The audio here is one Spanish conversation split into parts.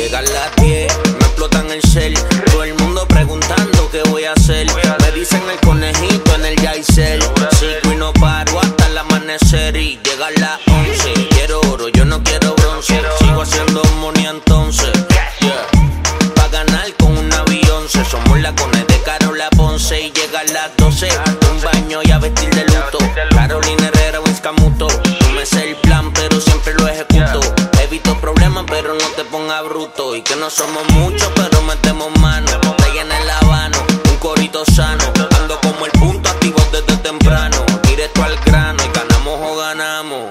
Llegan las 10, me explotan el cel. Todo el mundo preguntando qué voy a hacer. Me dicen el conejito en el Yaisel. Sigo y no paro hasta el amanecer. Y llegan las 11. Quiero oro, yo no quiero bronce. Sigo haciendo money entonces. Pa' ganar con un avión. Somos la Cone de Carola Ponce. Y llegan las 12. Un baño y a vestir de luto. Carolina Herrera o Escamuto. No me sé el plan, pero siempre lo ejecuto. Evito problemas, pero no te pongas bruto. Y que no somos muchos, pero metemos mano. Rey en el Habano, un corito sano. Ando como el punto activo desde temprano. Directo al grano y ganamos o ganamos.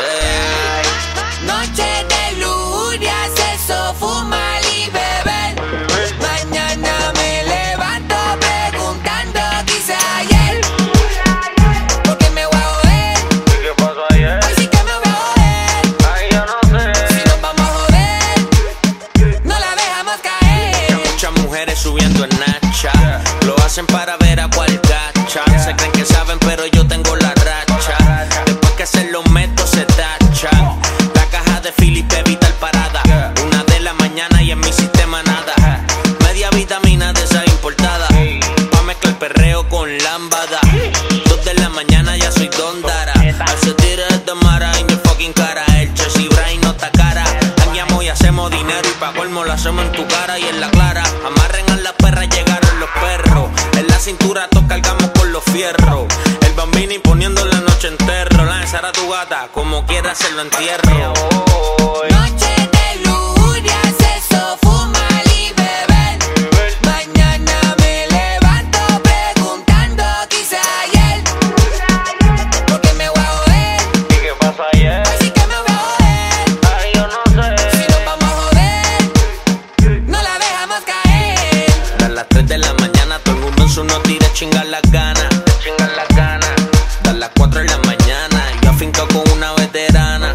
Noche de lujuria, sexo, fumar y beber. Mañana me levanto preguntando qué hice ayer. Porque me voy a joder. ¿Y qué pasó ayer? Hoy sí que me voy a joder. Ay, yo no sé. Si nos vamos a joder, no la dejamos caer. Muchas mujeres subiendo en Nacha. Lo hacen para ver a cuál gacha. Se creen que saben, pero yo tengo la racha. Después que se lo meto, se tachan. La caja de Felipe Vital parada. 1 de la mañana y en mi sistema nada. Media vitamina de esa importada. Pa' mezclar perreo con lambada. 2 de la mañana ya soy Don Dara. Hace tire de Mara en mi fucking cara. El Chelsea Brain no está cara. Hangueamos y hacemos dinero y pa' colmo lo hacemos en tu cara y en la clara. Amarren a las perras, llegaron los perros. En la cintura todos cargamos con los fierros. El Bambini poniendo la noche entero. Lanzar a tu gata, como quiera se lo entierro. Noche de lujuria, sexo, fumar y beber. Mañana me levanto preguntando qué hice ayer. Porque me voy a joder. ¿Y qué pasó ayer? Hoy sí que me voy a joder. Ay, yo no sé. Si nos vamos a joder, no la dejamos caer. A las 3 de la mañana todo el mundo en su notita chingar las ganas. Chingar las ganas. A las 4 de la mañana yo afinco con una veterana.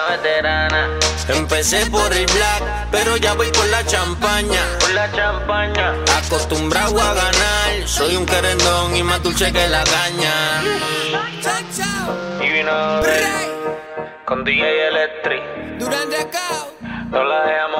Empecé por el black, pero ya voy por la champaña. Acostumbrado a ganar, soy un querendón y más dulce que la caña. Chao, chao. Y vino a ver con DJ Electric. Durán Recao. No la dejamos.